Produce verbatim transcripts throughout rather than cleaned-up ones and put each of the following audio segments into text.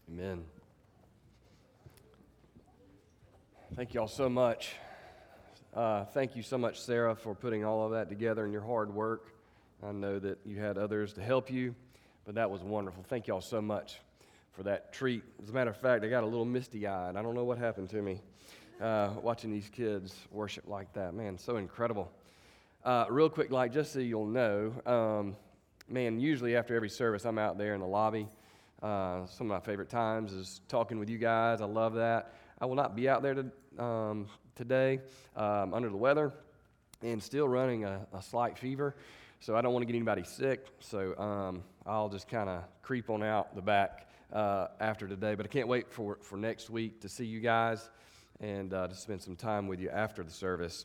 Amen. Thank you all so much. Uh, thank you so much, Sarah, for putting all of that together and your hard work. I know that you had others to help you, but that was wonderful. Thank you all so much for that treat. As a matter of fact, I got a little misty-eyed. I don't know what happened to me uh, watching these kids worship like that. Man, so incredible. Uh, real quick, like, just so you'll know, um, man, usually after every service, I'm out there in the lobby. Uh, some of my favorite times is talking with you guys. I love that. I will not be out there to, um, today. Um, under the weather and still running a, a slight fever, so I don't want to get anybody sick. So um, I'll just kind of creep on out the back uh, after today. But I can't wait for, for next week to see you guys and uh, to spend some time with you after the service.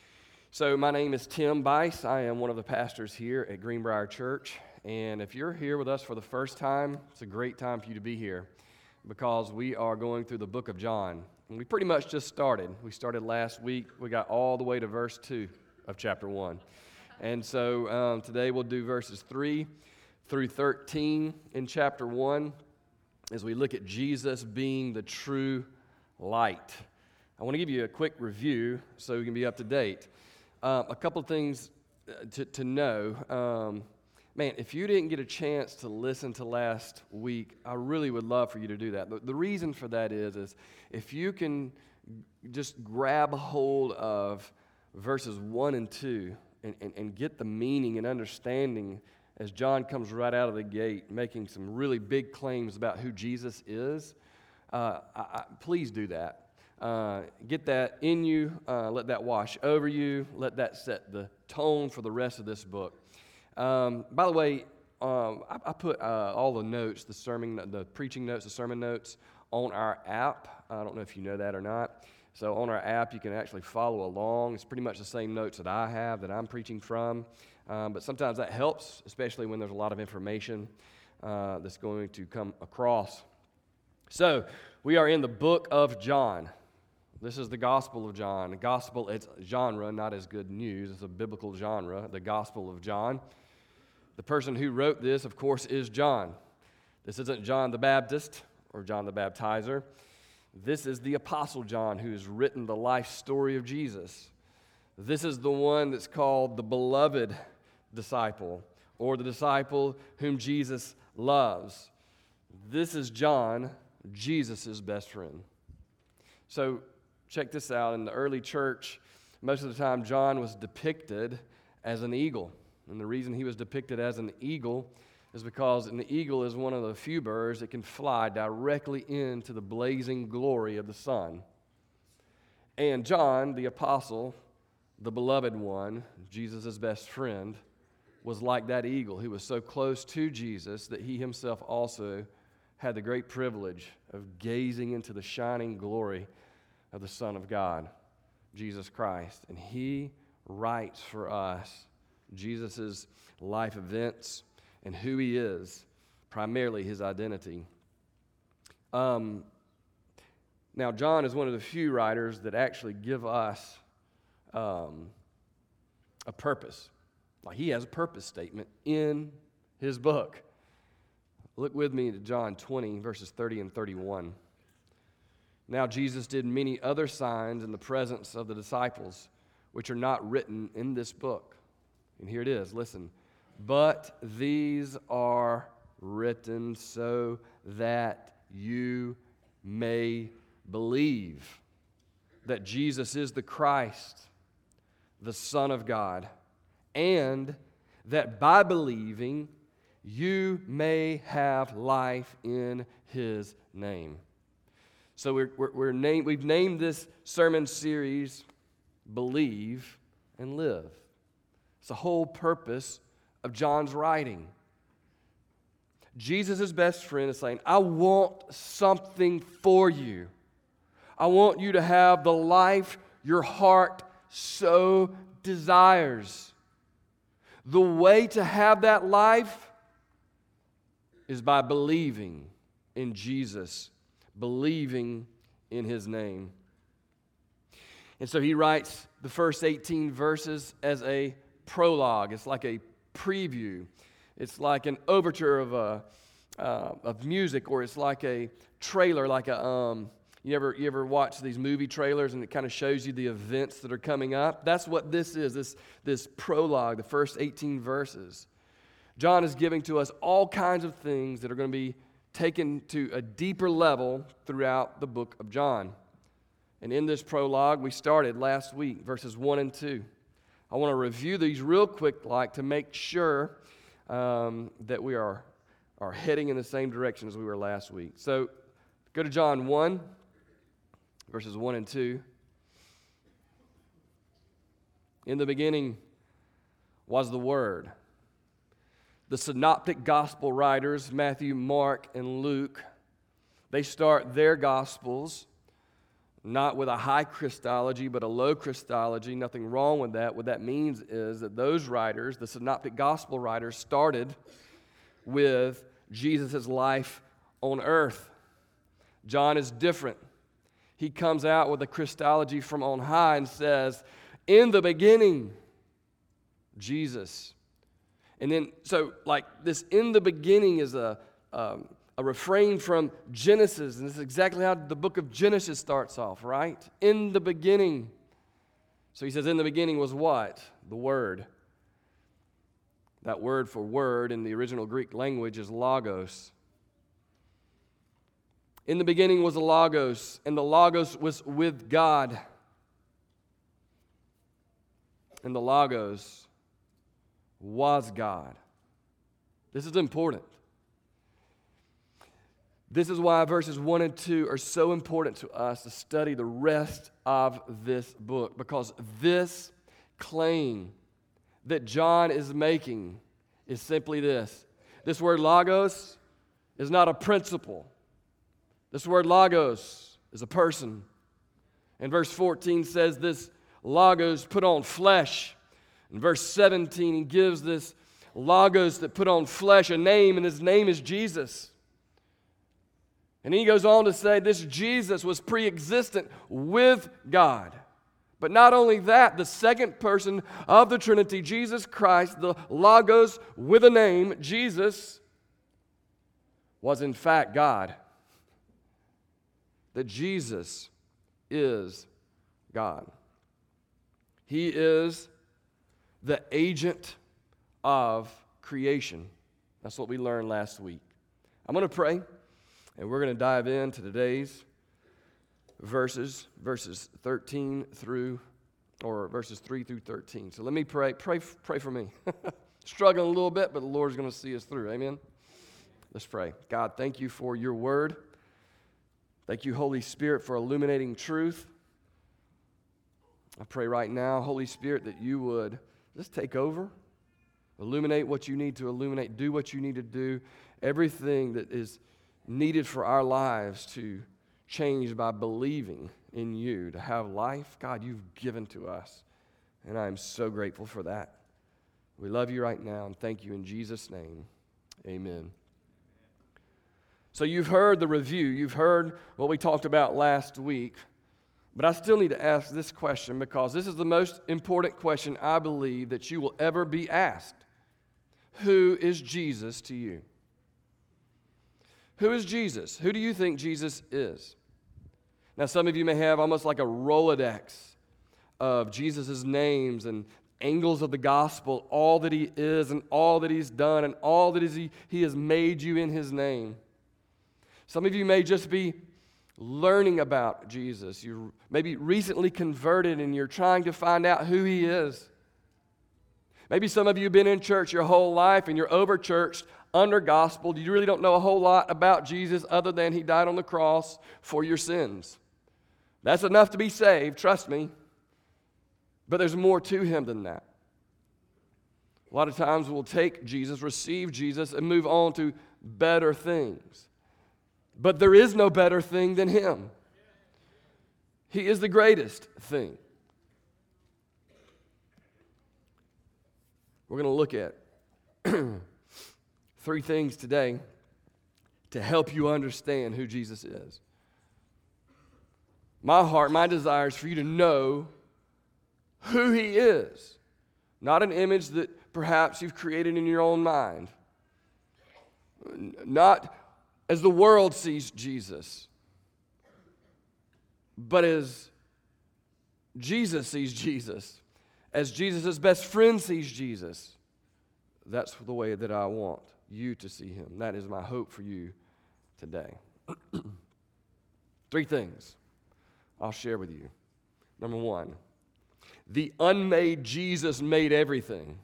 So my name is Tim Bice. I am one of the pastors here at Greenbrier Church. And if you're here with us for the first time, it's a great time for you to be here because we are going through the book of John. And we pretty much just started. We started last week. We got all the way to verse two of chapter one. And so um, today we'll do verses three through thirteen in chapter one as we look at Jesus being the true light. I want to give you a quick review so you can be up to date. Um, a couple of things to, to know. Um, man, if you didn't get a chance to listen to last week, I really would love for you to do that. The, the reason for that is, is if you can just grab hold of verses one and two and, and, and get the meaning and understanding as John comes right out of the gate making some really big claims about who Jesus is, uh, I, I, please do that. Uh, get that in you, uh, let that wash over you, let that set the tone for the rest of this book. Um, by the way, um, I, I put uh, all the notes, the sermon, the preaching notes, the sermon notes on our app. I don't know if you know that or not. So on our app, you can actually follow along. It's pretty much the same notes that I have that I'm preaching from. Um, but sometimes that helps, especially when there's a lot of information uh, that's going to come across. So we are in the book of John. This is the Gospel of John. The Gospel, it's genre, not as good news. It's a biblical genre, the Gospel of John. The person who wrote this, of course, is John. This isn't John the Baptist or John the Baptizer. This is the Apostle John who has written the life story of Jesus. This is the one that's called the beloved disciple or the disciple whom Jesus loves. This is John, Jesus' best friend. So, check this out. In the early church, most of the time, John was depicted as an eagle. And the reason he was depicted as an eagle is because an eagle is one of the few birds that can fly directly into the blazing glory of the sun. And John, the apostle, the beloved one, Jesus' best friend, was like that eagle. He was so close to Jesus that he himself also had the great privilege of gazing into the shining glory of the Son of God, Jesus Christ. And he writes for us Jesus' life events and who he is, primarily his identity. Um, now, John is one of the few writers that actually give us um, a purpose. Like he has a purpose statement in his book. Look with me to John twenty, verses thirty and thirty-one. Now Jesus did many other signs in the presence of the disciples, which are not written in this book. And here it is, listen. But these are written so that you may believe that Jesus is the Christ, the Son of God, and that by believing you may have life in his name. So we're, we're, we're named, we've named this sermon series, Believe and Live. It's the whole purpose of John's writing. Jesus' best friend is saying, I want something for you. I want you to have the life your heart so desires. The way to have that life is by believing in Jesus, believing in his name. And so he writes the first eighteen verses as a prologue. It's like a preview. It's like an overture of a, uh, of music, or it's like a trailer, like a um, you ever you ever watch these movie trailers and it kind of shows you the events that are coming up? That's what this is. This this prologue, the first eighteen verses. John is giving to us all kinds of things that are going to be taken to a deeper level throughout the book of John. And in this prologue, we started last week, verses one and two. I want to review these real quick, like to make sure um, that we are, are heading in the same direction as we were last week. So go to John one, verses one and two. In the beginning was the Word. The synoptic gospel writers, Matthew, Mark, and Luke, they start their gospels not with a high Christology, but a low Christology. Nothing wrong with that. What that means is that those writers, the synoptic gospel writers, started with Jesus' life on earth. John is different. He comes out with a Christology from on high and says, in the beginning, Jesus. And then, so like this in the beginning is a, um, a refrain from Genesis. And this is exactly how the book of Genesis starts off, right? In the beginning. So he says, in the beginning was what? The Word. That word for word in the original Greek language is logos. In the beginning was the Logos, and the Logos was with God. And the Logos was God. This is important. This is why verses one and two are so important to us to study the rest of this book, because this claim that John is making is simply this. This word logos is not a principle. This word logos is a person. And verse fourteen says this logos put on flesh. In verse seventeen, he gives this logos that put on flesh a name, and his name is Jesus. And he goes on to say this Jesus was pre-existent with God. But not only that, the second person of the Trinity, Jesus Christ, the Logos with a name, Jesus, was in fact God. That Jesus is God. He is the agent of creation. That's what we learned last week. I'm going to pray, and we're going to dive into today's verses, verses thirteen through, or verses three through thirteen. So let me pray. Pray, pray for me. Struggling a little bit, but the Lord's going to see us through. Amen? Let's pray. God, thank you for your word. Thank you, Holy Spirit, for illuminating truth. I pray right now, Holy Spirit, that you would just take over, illuminate what you need to illuminate, do what you need to do, everything that is needed for our lives to change by believing in you, to have life. God, you've given to us, and I am so grateful for that. We love you right now, and thank you in Jesus' name. Amen. So you've heard the review. You've heard what we talked about last week. But I still need to ask this question, because this is the most important question I believe that you will ever be asked. Who is Jesus to you? Who is Jesus? Who do you think Jesus is? Now, some of you may have almost like a Rolodex of Jesus' names and angles of the gospel, all that he is and all that he's done and all that is he, he has made you in his name. Some of you may just be learning about Jesus. You're maybe recently converted and you're trying to find out who he is. Maybe some of you have been in church your whole life and you're over-churched, under-gospeled. You really don't know a whole lot about Jesus other than he died on the cross for your sins. That's enough to be saved, trust me. But there's more to him than that. A lot of times we'll take Jesus, receive Jesus, and move on to better things. But there is no better thing than him. He is the greatest thing. We're going to look at three things today to help you understand who Jesus is. My heart, my desire is for you to know who he is, not an image that perhaps you've created in your own mind. Not as the world sees Jesus, but as Jesus sees Jesus, as Jesus' best friend sees Jesus. That's the way that I want you to see him. That is my hope for you today. Three things I'll share with you. Number one, the unmade Jesus made everything.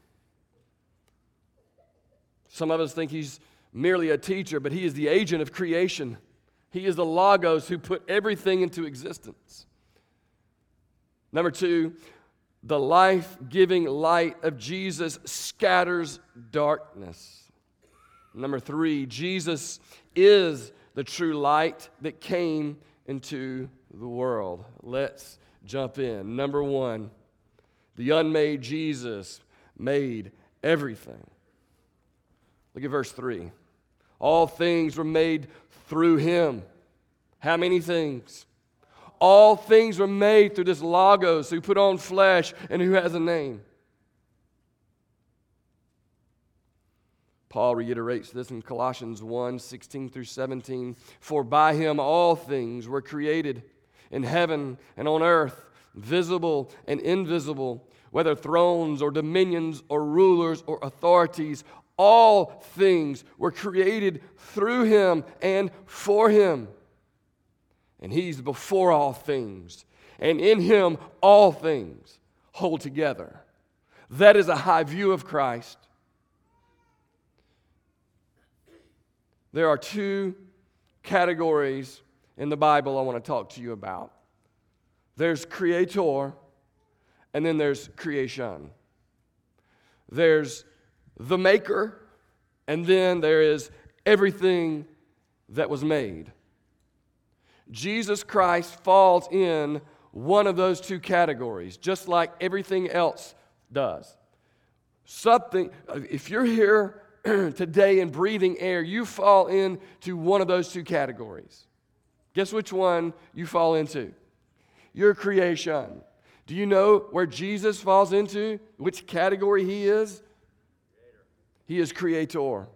Some of us think he's merely a teacher, but he is the agent of creation. He is the Logos who put everything into existence. Number two, the life-giving light of Jesus scatters darkness. Number three, Jesus is the true light that came into the world. Let's jump in. Number one, the unmade Jesus made everything. Look at verse three. All things were made through him. How many things? All things were made through this Logos who put on flesh and who has a name. Paul reiterates this in Colossians one, sixteen through seventeen. For by him all things were created in heaven and on earth, visible and invisible, whether thrones or dominions or rulers or authorities. All things were created through him and for him. And he's before all things. And in him all things hold together. That is a high view of Christ. There are two categories in the Bible I want to talk to you about. There's creator, and then there's creation. There's the maker, and then there is everything that was made. Jesus Christ falls in one of those two categories, just like everything else does. Something, if you're here today and breathing air, you fall into one of those two categories. Guess which one you fall into? Your creation. Do you know where Jesus falls into? Which category he is? He is creator.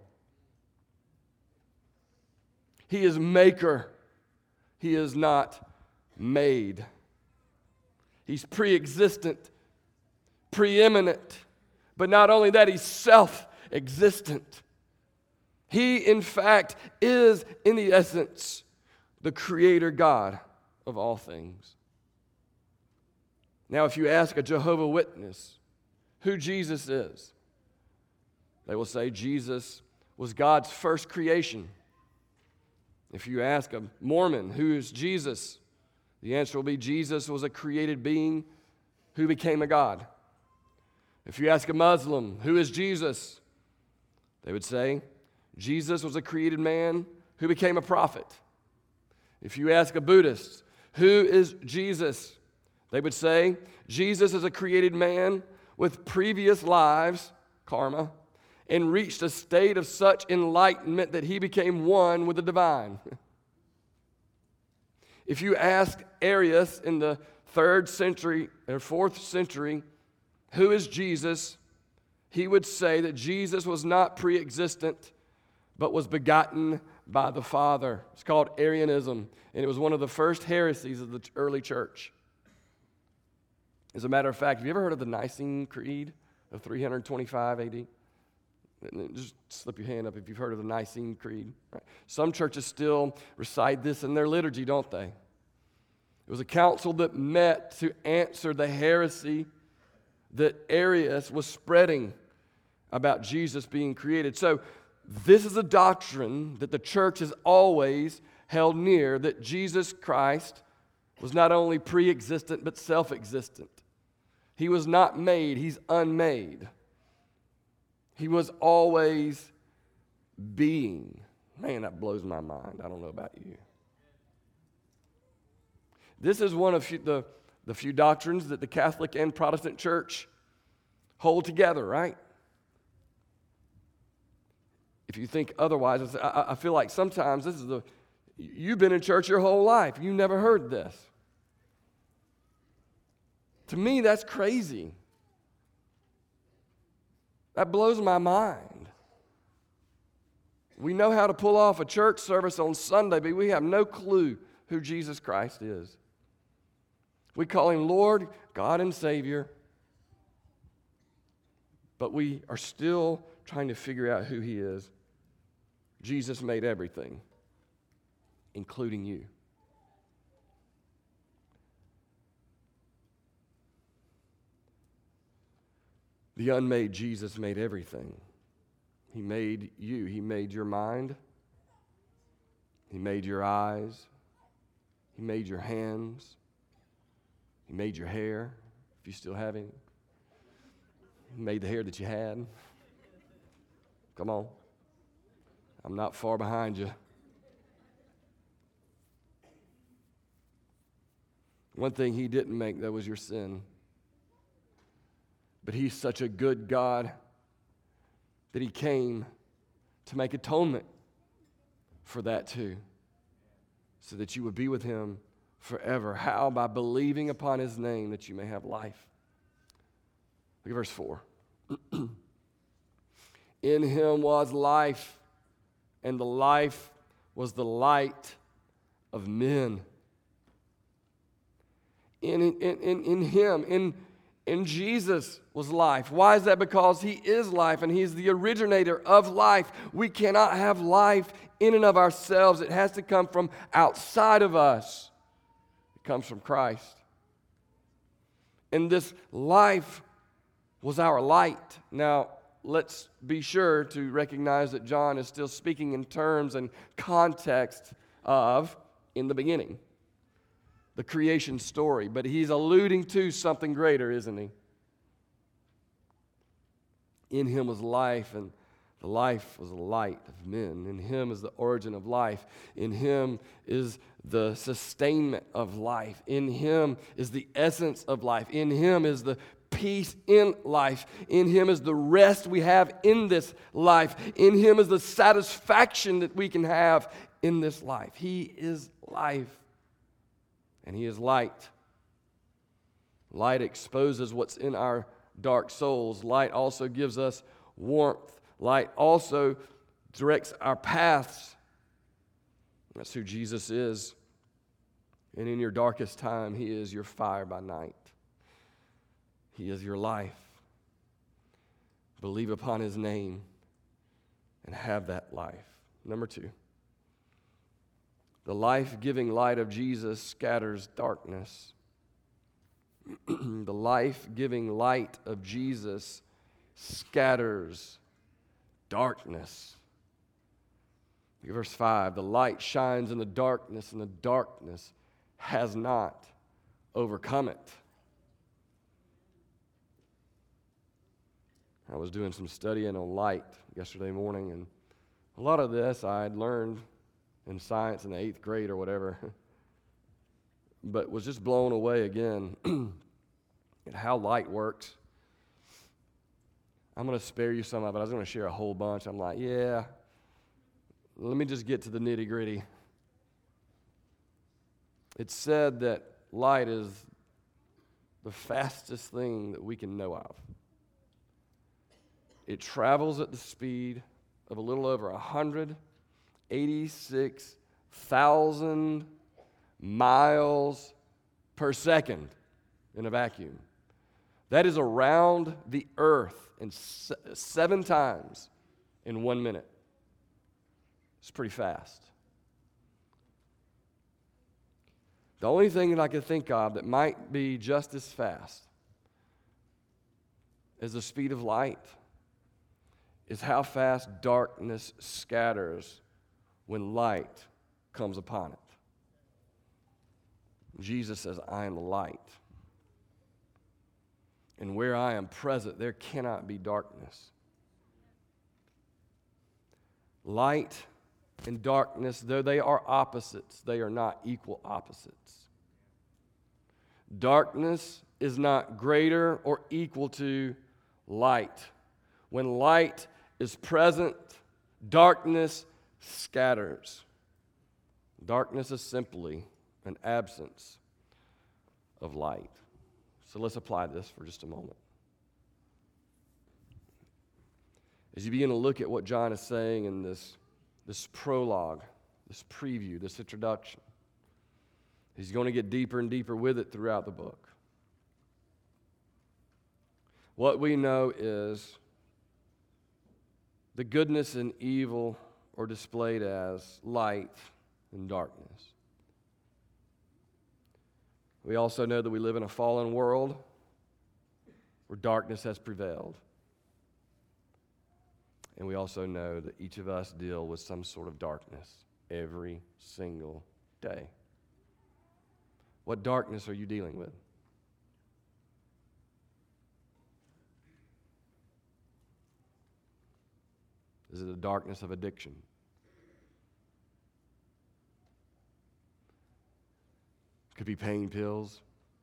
He is maker. He is not made. He's pre-existent, preeminent. But not only that, he's self-existent. He, in fact, is, in the essence, the creator God of all things. Now, if you ask a Jehovah's Witness who Jesus is, they will say Jesus was God's first creation. If you ask a Mormon who is Jesus, the answer will be Jesus was a created being who became a God. If you ask a Muslim who is Jesus, they would say Jesus was a created man who became a prophet. If you ask a Buddhist who is Jesus, they would say Jesus is a created man with previous lives, karma, and reached a state of such enlightenment that he became one with the divine. If you ask Arius in the third century or fourth century, who is Jesus, he would say that Jesus was not pre-existent, but was begotten by the Father. It's called Arianism, and it was one of the first heresies of the early church. As a matter of fact, have you ever heard of the Nicene Creed of three twenty-five A D? Just slip your hand up if you've heard of the Nicene Creed. Right? Some churches still recite this in their liturgy, don't they? It was a council that met to answer the heresy that Arius was spreading about Jesus being created. So this is a doctrine that the church has always held near, that Jesus Christ was not only pre-existent but self-existent. He was not made, he's unmade. He was always being. Man, that blows my mind. I don't know about you. This is one of few, the, the few doctrines that the Catholic and Protestant church hold together, right? If you think otherwise, I, I feel like sometimes this is the, you've been in church your whole life. You never heard this. To me, that's crazy. That blows my mind. We know how to pull off a church service on Sunday, but we have no clue who Jesus Christ is. We call him Lord, God, and Savior, but we are still trying to figure out who he is. Jesus made everything, including you. The unmade Jesus made everything. He made you. He made your mind. He made your eyes. He made your hands. He made your hair, if you still have any. He made the hair that you had. Come on. I'm not far behind you. One thing he didn't make, though, was your sin. But he's such a good God that he came to make atonement for that too, so that you would be with him forever. How? By believing upon his name that you may have life. Look at verse four. In him was life, and the life was the light of men. In, in, in, in him, in In Jesus was life. Why is that? Because he is life and he's the originator of life. We cannot have life in and of ourselves. It has to come from outside of us. It comes from Christ. And this life was our light. Now, let's be sure to recognize that John is still speaking in terms and context of in the beginning. The creation story, but he's alluding to something greater, isn't he? In him was life, and the life was the light of men. In him is the origin of life. In him is the sustainment of life. In him is the essence of life. In him is the peace in life. In him is the rest we have in this life. In him is the satisfaction that we can have in this life. He is life. And he is light. Light exposes what's in our dark souls. Light also gives us warmth. Light also directs our paths. That's who Jesus is. And in your darkest time, he is your fire by night. He is your life. Believe upon his name and have that life. Number two. The life-giving light of Jesus scatters darkness. The life-giving light of Jesus scatters darkness. Look at verse five. The light shines in the darkness, and the darkness has not overcome it. I was doing some studying on light yesterday morning, and a lot of this I had learned in science in the eighth grade or whatever, but was just blown away again at how light works. I'm going to spare you some of it. I was going to share a whole bunch. I'm like, yeah, let me just get to the nitty-gritty. It's said that light is the fastest thing that we can know of. It travels at the speed of a little over one hundred eighty-six thousand miles per second in a vacuum. That is around the earth in se- seven times in one minute. It's pretty fast. The only thing that I could think of that might be just as fast as the speed of light is how fast darkness scatters when light comes upon it. Jesus says, I am the light. And where I am present, there cannot be darkness. Light and darkness, though they are opposites, they are not equal opposites. Darkness is not greater or equal to light. When light is present, darkness scatters. Darkness is simply an absence of light. So let's apply this for just a moment. As you begin to look at what John is saying in this this prologue, this preview, this introduction. He's going to get deeper and deeper with it throughout the book. What we know is the goodness and evil are displayed as light and darkness. We also know that we live in a fallen world where darkness has prevailed. And we also know that each of us deal with some sort of darkness every single day. What darkness are you dealing with? Is it the darkness of addiction? Could be pain pills,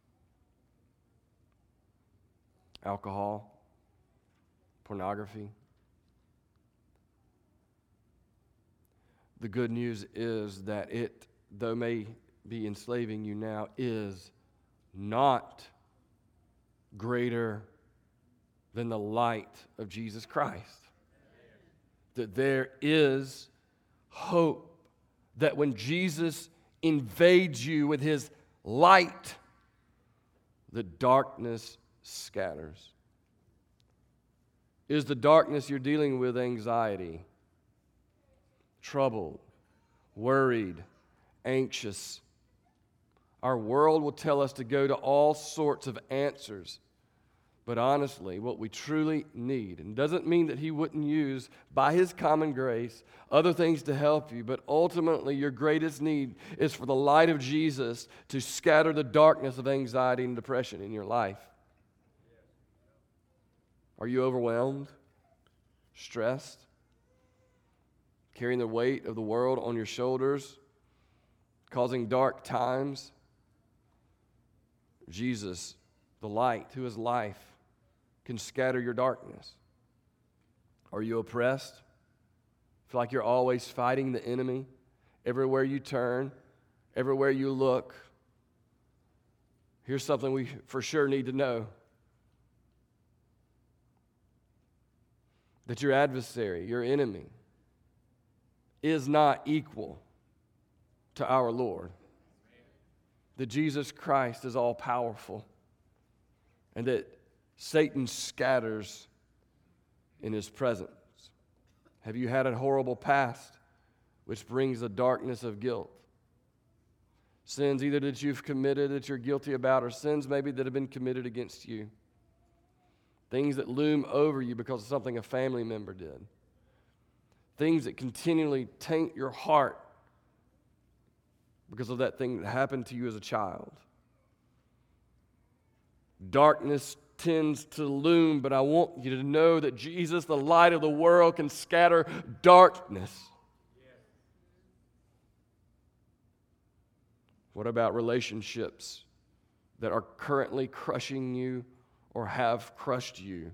alcohol, pornography. The good news is that it, though may be enslaving you now, is not greater than the light of Jesus Christ. That there is hope, that when Jesus invades you with his light, the darkness scatters. Is the darkness you're dealing with anxiety, troubled, worried, anxious? Our world will tell us to go to all sorts of answers. But honestly, what we truly need, and doesn't mean that he wouldn't use, by his common grace, other things to help you, but ultimately your greatest need is for the light of Jesus to scatter the darkness of anxiety and depression in your life. Are you overwhelmed, stressed, carrying the weight of the world on your shoulders, causing dark times? Jesus, the light, who is life, can scatter your darkness. Are you oppressed? Feel like you're always fighting the enemy everywhere you turn, everywhere you look? Here's something we for sure need to know. That your adversary, your enemy, is not equal to our Lord. That Jesus Christ is all powerful. And that Satan scatters in his presence. Have you had a horrible past which brings a darkness of guilt? Sins either that you've committed that you're guilty about, or sins maybe that have been committed against you. Things that loom over you because of something a family member did. Things that continually taint your heart because of that thing that happened to you as a child. Darkness tends to loom, but I want you to know that Jesus, the light of the world, can scatter darkness. What about relationships that are currently crushing you or have crushed you?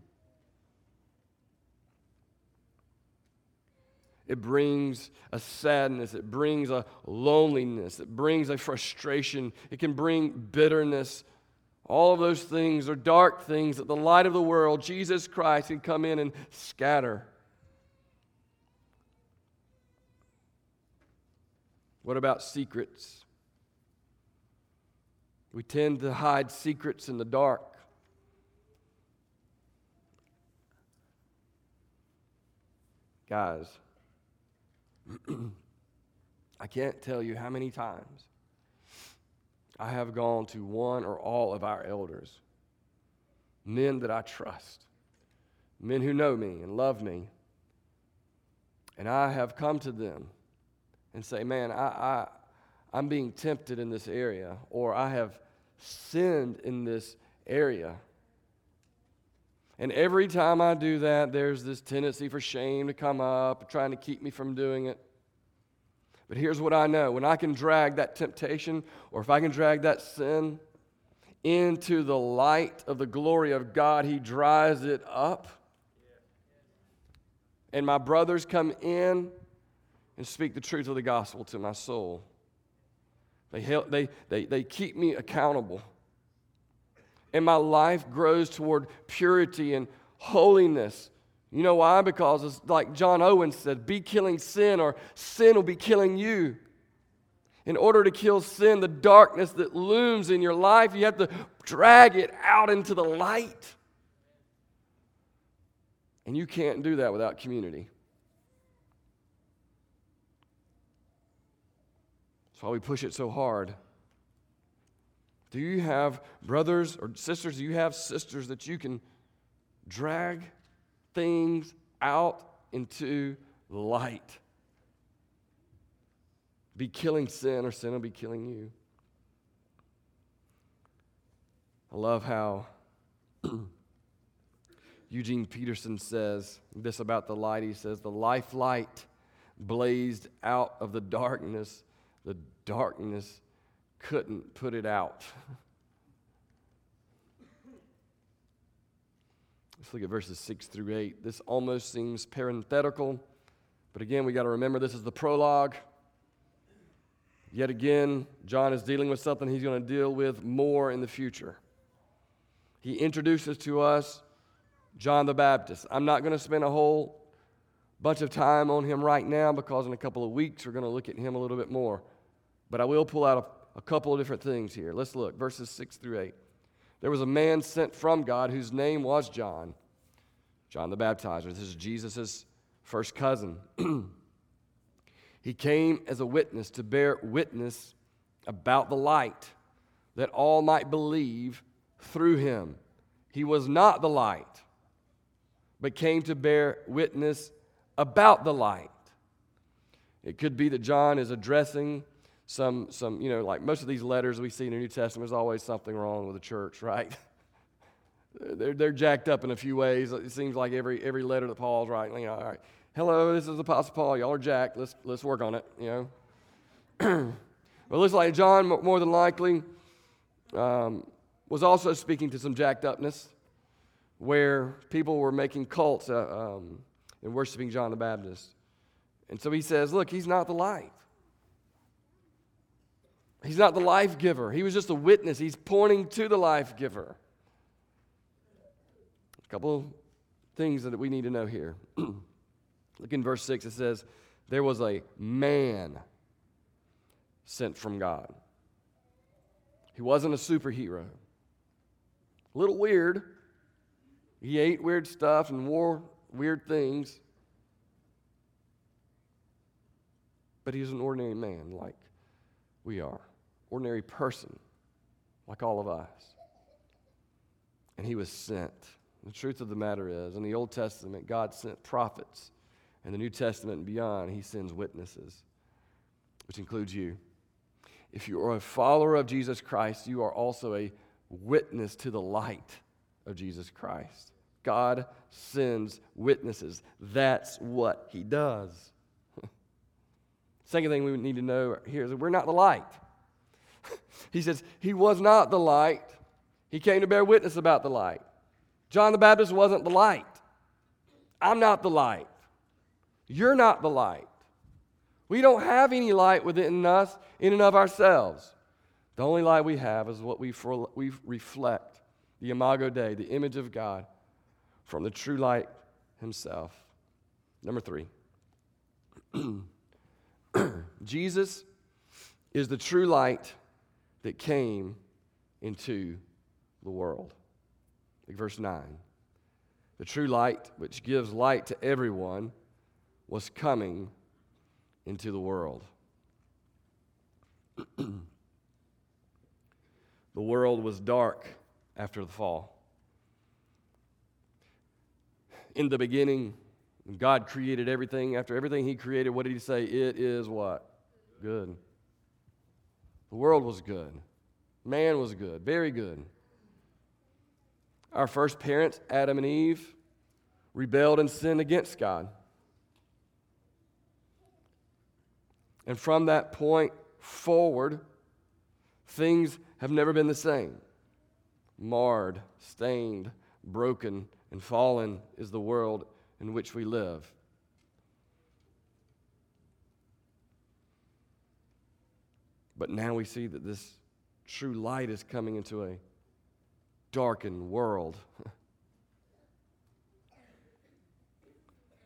It brings a sadness. It brings a loneliness. It brings a frustration. It can bring bitterness. All of those things are dark things that the light of the world, Jesus Christ, can come in and scatter. What about secrets? We tend to hide secrets in the dark. Guys, I can't tell you how many times I have gone to one or all of our elders, men that I trust, men who know me and love me, and I have come to them and say, man, I, I, I'm being tempted in this area, or I have sinned in this area. And every time I do that, there's this tendency for shame to come up, trying to keep me from doing it. But here's what I know. When I can drag that temptation, or if I can drag that sin into the light of the glory of God, He dries it up. And my brothers come in and speak the truth of the gospel to my soul. They help, they, they, they keep me accountable. And my life grows toward purity and holiness You know why? Because it's like John Owen said, be killing sin or sin will be killing you. In order to kill sin, the darkness that looms in your life, you have to drag it out into the light. And you can't do that without community. That's why we push it so hard. Do you have brothers or sisters? Do you have sisters that you can drag things out into the light? Be killing sin, or sin will be killing you. I love how Eugene Peterson says this about the light. He says, the life light blazed out of the darkness. The darkness couldn't put it out. Let's look at verses six through eight. This almost seems parenthetical, but again, we got to remember this is the prologue. Yet again, John is dealing with something he's going to deal with more in the future. He introduces to us John the Baptist. I'm not going to spend a whole bunch of time on him right now because in a couple of weeks we're going to look at him a little bit more. But I will pull out a, a couple of different things here. Let's look, verses six through eight. There was a man sent from God whose name was John, John the Baptizer. This is Jesus' first cousin. He came as a witness to bear witness about the light, that all might believe through him. He was not the light, but came to bear witness about the light. It could be that John is addressing some, some, you know, like most of these letters we see in the New Testament, there's always something wrong with the church, right? they're, they're jacked up in a few ways. It seems like every every letter that Paul's writing, you know, all right. Hello, this is Apostle Paul. Y'all are jacked. Let's let's work on it, you know. Well, it looks like John, more than likely, um, was also speaking to some jacked upness, where people were making cults uh, um, and worshiping John the Baptist. And so he says, look, he's not the light. He's not the life giver. He was just a witness. He's pointing to the life giver. A couple of things that we need to know here. Look in verse six, it says, there was a man sent from God. He wasn't a superhero. A little weird. He ate weird stuff and wore weird things. But he was an ordinary man like we are. Ordinary person like all of us. And he was sent. The truth of the matter is, in the Old Testament, God sent prophets. In the New Testament and beyond, he sends witnesses, which includes you. If you are a follower of Jesus Christ, you are also a witness to the light of Jesus Christ. God sends witnesses. That's what he does. Second thing we need to know here is that we're not the light. He says he was not the light. He came to bear witness about the light. John the Baptist wasn't the light. I'm not the light. You're not the light. We don't have any light within us in and of ourselves. The only light we have is what we, for, we reflect, the Imago Dei, the image of God, from the true light himself. Number three. Jesus is the true light that came into the world. Like verse nine. The true light, which gives light to everyone, was coming into the world. The world was dark after the fall. In the beginning, God created everything. After everything he created, what did he say? It is what? Good. The world was good. Man was good. Very good. Our first parents, Adam and Eve, rebelled and sinned against God. And from that point forward, things have never been the same. Marred, stained, broken, and fallen is the world in which we live. But now we see that this true light is coming into a darkened world.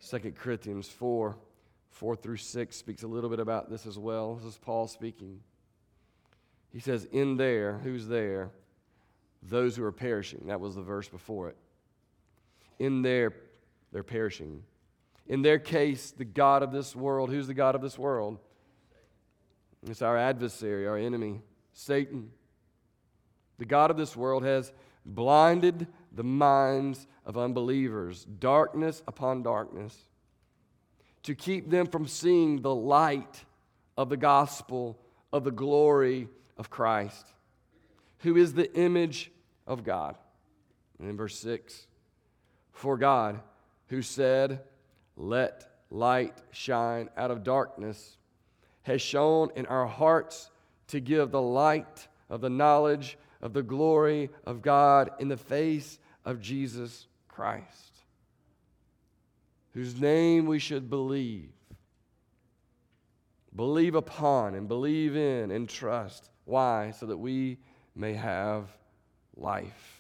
Second Corinthians four, four through six speaks a little bit about this as well. This is Paul speaking. He says, in there, who's there? Those who are perishing. That was the verse before it. In there, they're perishing. In their case, the God of this world, who's the God of this world? It's our adversary, our enemy, Satan. The God of this world has blinded the minds of unbelievers, darkness upon darkness, to keep them from seeing the light of the gospel of the glory of Christ, who is the image of God. And in verse six, for God, who said, let light shine out of darkness, has shone in our hearts to give the light of the knowledge of the glory of God in the face of Jesus Christ, whose name we should believe, believe upon and believe in and trust. Why? So that we may have life.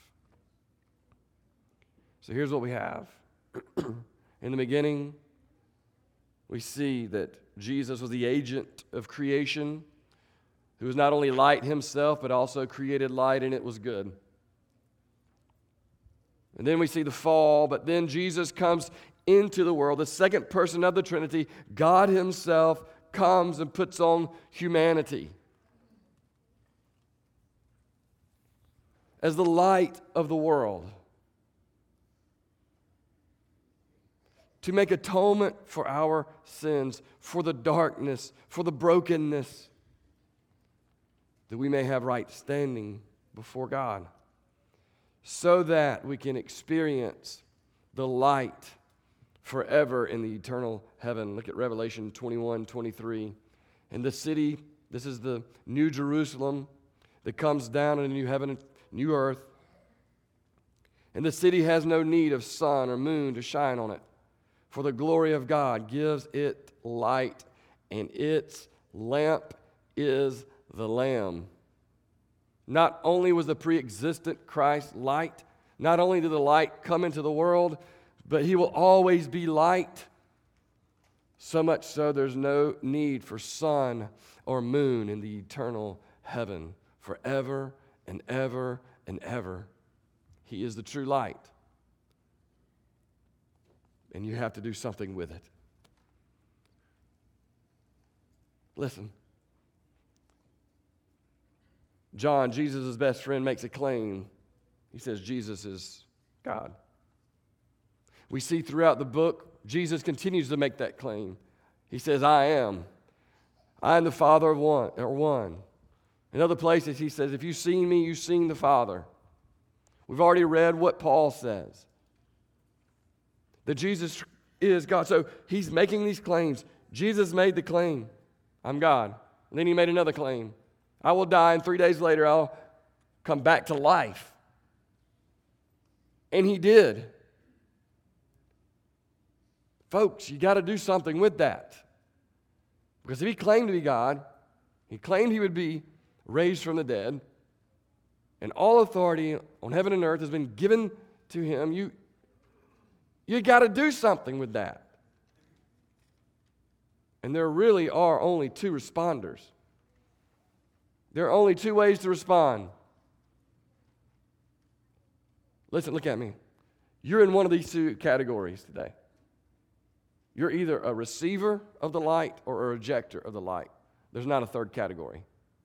So here's what we have. In the beginning, we see that Jesus was the agent of creation, who was not only light himself, but also created light, and it was good. And then we see the fall, but then Jesus comes into the world, the second person of the Trinity. God himself comes and puts on humanity as the light of the world, to make atonement for our sins, for the darkness, for the brokenness, that we may have right standing before God, so that we can experience the light forever in the eternal heaven. Look at Revelation twenty-one, twenty-three. And the city, this is the New Jerusalem that comes down in a new heaven and new earth. And the city has no need of sun or moon to shine on it, for the glory of God gives it light, and its lamp is the Lamb. Not only was the pre-existent Christ light, not only did the light come into the world, but he will always be light. So much so there's no need for sun or moon in the eternal heaven forever and ever and ever. He is the true light. And you have to do something with it. Listen. John, Jesus' best friend, makes a claim. He says Jesus is God. We see throughout the book, Jesus continues to make that claim. He says, I am. I and the Father are one. Are one. In other places, he says, if you've seen me, you've seen the Father. We've already read what Paul says, that Jesus is God. So he's making these claims. Jesus made the claim, I'm God. And then he made another claim. I will die, and three days later I'll come back to life. And he did. Folks, you got to do something with that. Because if he claimed to be God, he claimed he would be raised from the dead, and all authority on heaven and earth has been given to him, you, you got to do something with that. And there really are only two responders. There are only two ways to respond. Listen, look at me. You're in one of these two categories today. You're either a receiver of the light or a rejecter of the light. There's not a third category.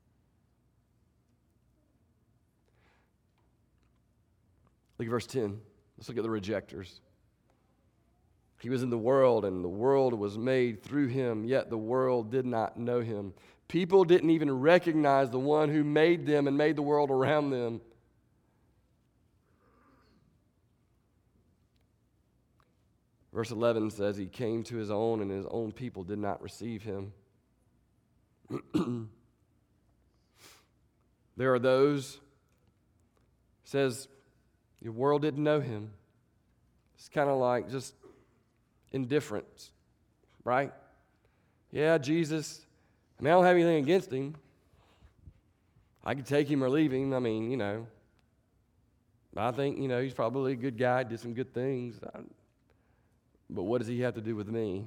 Look at verse ten. Let's look at the rejectors. He was in the world, and the world was made through him, yet the world did not know him. People didn't even recognize the one who made them and made the world around them. Verse eleven says, he came to his own, and his own people did not receive him. There are those, says, the world didn't know him. It's kind of like just indifference, right? Yeah, Jesus, I mean, I don't have anything against him. I could take him or leave him. I mean, you know, I think, you know, he's probably a good guy, did some good things. But what does he have to do with me?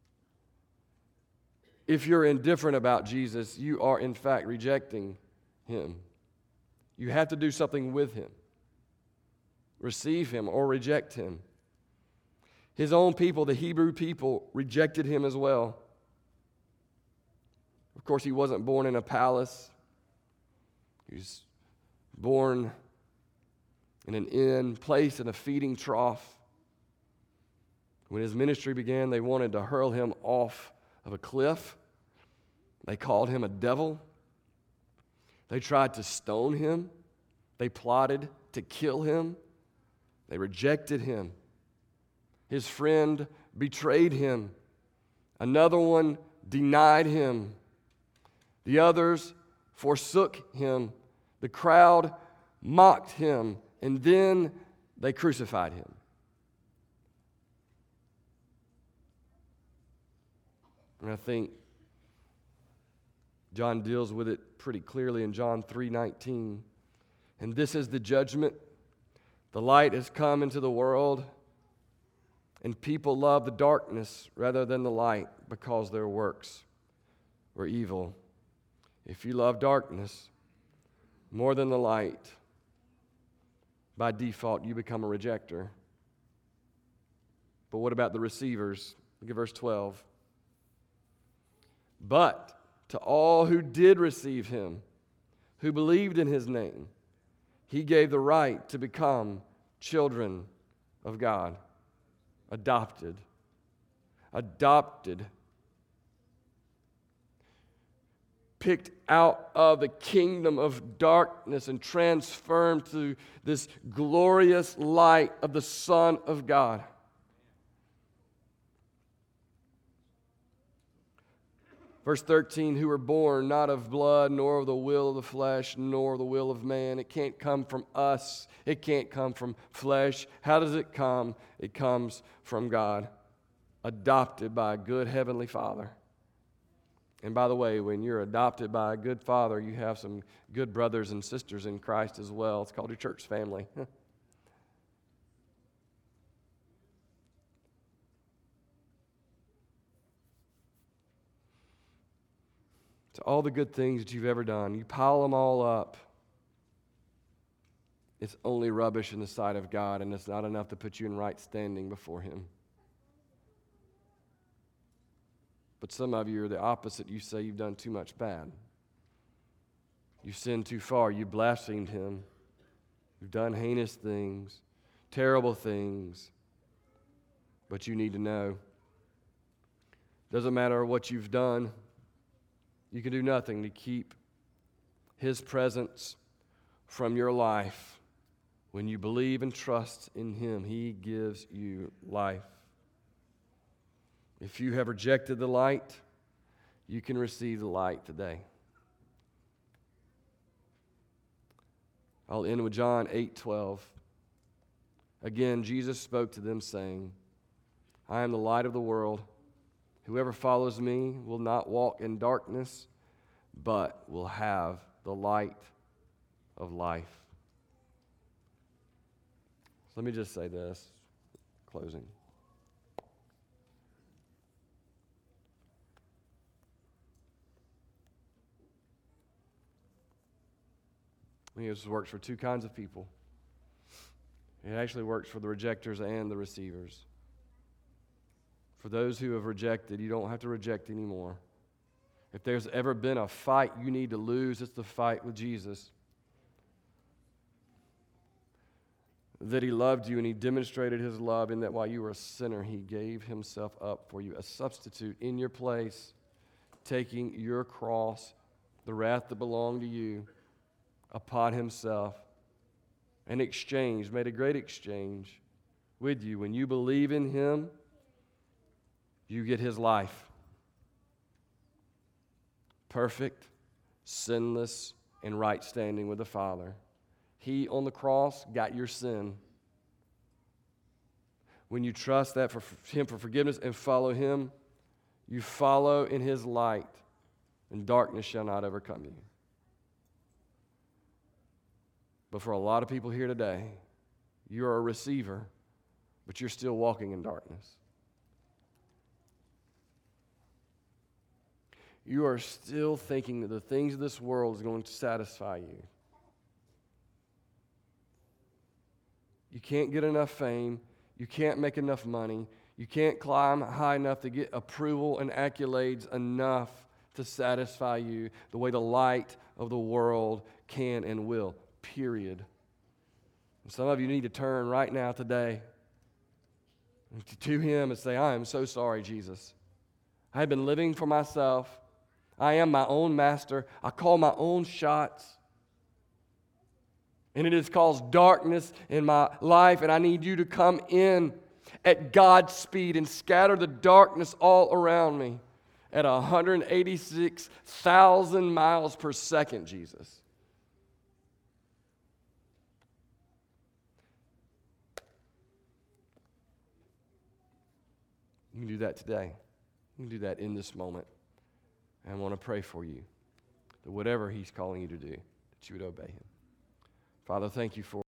If you're indifferent about Jesus, you are in fact rejecting him. You have to do something with him. Receive him or reject him. His own people, the Hebrew people, rejected him as well. Of course, he wasn't born in a palace. He was born in an inn, placed in a feeding trough. When his ministry began, they wanted to hurl him off of a cliff. They called him a devil. They tried to stone him. They plotted to kill him. They rejected him. His friend betrayed him. Another one denied him. The others forsook him. The crowd mocked him. And then they crucified him. And I think John deals with it pretty clearly in John three nineteen. And this is the judgment. The light has come into the world, and people love the darkness rather than the light because their works were evil. If you love darkness more than the light, by default you become a rejecter. But what about the receivers? Look at verse twelve. But to all who did receive him, who believed in his name, he gave the right to become children of God. Adopted. Adopted. Picked out of the kingdom of darkness and transformed to this glorious light of the Son of God. Verse thirteen, who were born not of blood, nor of the will of the flesh, nor the will of man. It can't come from us. It can't come from flesh. How does it come? It comes from God, adopted by a good heavenly Father. And by the way, when you're adopted by a good father, you have some good brothers and sisters in Christ as well. It's called your church family. To all the good things that you've ever done, you pile them all up. It's only rubbish in the sight of God, and it's not enough to put you in right standing before him. But some of you are the opposite. You say you've done too much bad. You've sinned too far. You've blasphemed him. You've done heinous things, terrible things. But you need to know, doesn't matter what you've done, you can do nothing to keep his presence from your life. When you believe and trust in him, he gives you life. If you have rejected the light, you can receive the light today. I'll end with John eight twelve. Again, Jesus spoke to them, saying, I am the light of the world. Whoever follows me will not walk in darkness, but will have the light of life. So let me just say this, closing. I think this works for two kinds of people. It actually works for the rejectors and the receivers. For those who have rejected, you don't have to reject anymore. If there's ever been a fight you need to lose, it's the fight with Jesus. That he loved you and he demonstrated his love in that while you were a sinner, he gave himself up for you, a substitute in your place, taking your cross, the wrath that belonged to you, upon himself, and exchanged, made a great exchange with you. When you believe in him, you get his life. Perfect, sinless, and right standing with the Father. He on the cross got your sin. When you trust that for him for forgiveness and follow him, you follow in his light, and darkness shall not overcome you. But for a lot of people here today, you're a receiver, but you're still walking in darkness. you are still thinking that the things of this world is going to satisfy you. You can't get enough fame. You can't make enough money. You can't climb high enough to get approval and accolades enough to satisfy you the way the light of the world can and will, period. And some of you need to turn right now today to Him and say, I am so sorry, Jesus. I have been living for myself. I am my own master. I call my own shots. And it has caused darkness in my life, and I need you to come in at God's speed and scatter the darkness all around me at one hundred eighty-six thousand miles per second, Jesus. You can do that today. You can do that in this moment. And I want to pray for you that whatever He's calling you to do, that you would obey Him. Father, thank you for